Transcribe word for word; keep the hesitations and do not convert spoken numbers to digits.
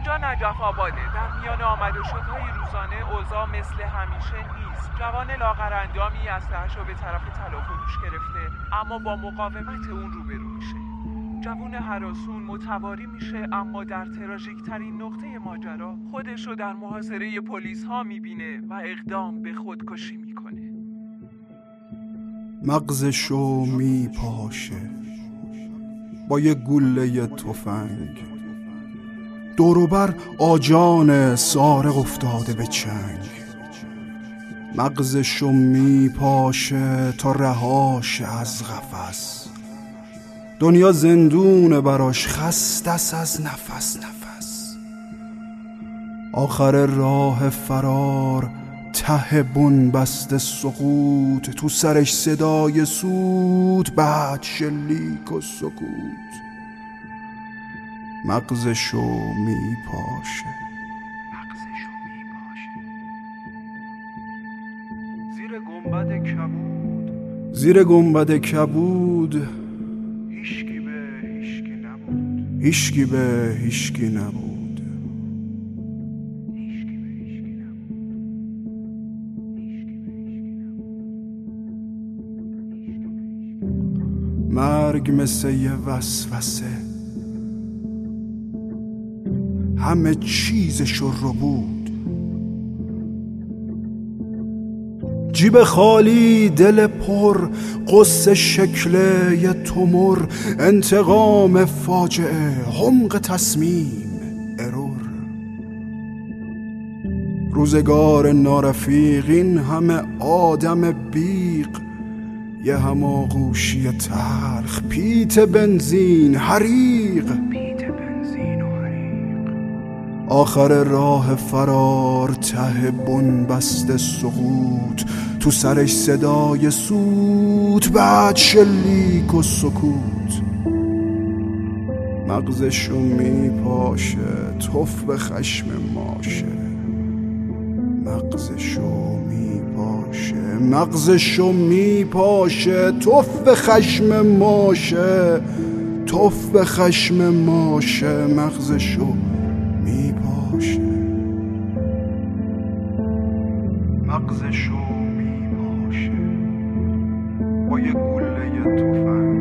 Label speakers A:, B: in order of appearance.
A: اینجا نجف آباده. در میان آمد و شدهای روزانه اوضاع مثل همیشه نیست. جوان لاغرندامی اسلحه‌شو به طرف طلا-فروش گرفته، اما با مقاومت اون روبرو میشه. جوون هراسون متواری میشه، اما در تراژیک‌ترین نقطه ماجرا خودشو در محاصره پلیس ها میبینه و اقدام به خودکشی میکنه.
B: مغزشو میپاشه با یه گله تفنگ، دوروبر آجان سارق افتاده به چنگ. مغزشو میپاشه تا رهاشه از قفس، دنیا زندونه براش خستس از نفس نفس. آخر راه فرار ته بن بسته سقوط، تو سرش صدای سود، بعد شلیک و سکوت. مغزشو میپاشه
A: مغزشو میپاشه زیر گنبد کبود،
B: زیر گنبد کبود
A: هیشکی به هیشکی نبود،
B: هیشکی به هیشکی نبود. مرگ مثل یه وسوسه، همه چیزشو رو بود. جیب خالی دل پر، قصه شکل یه تومر، انتقام فاجعه، حمق تصمیم ارور. روزگار نارفیق، این همه آدم بیق، یه هماغوشی تلخ، پیت بنزین حریق. آخر راه فرار ته بن بسته سقوط، تو سرش صدای سوت، بعد شلیک و سکوت. مغزشو میپاشه تف به خشم ماشه، مغزشو میپاشه مغزشو میپاشه تف به خشم ماشه، تف به خشم ماشه. مغزشو میپاشه مغزشو میپاشه با یه گله تفنگ.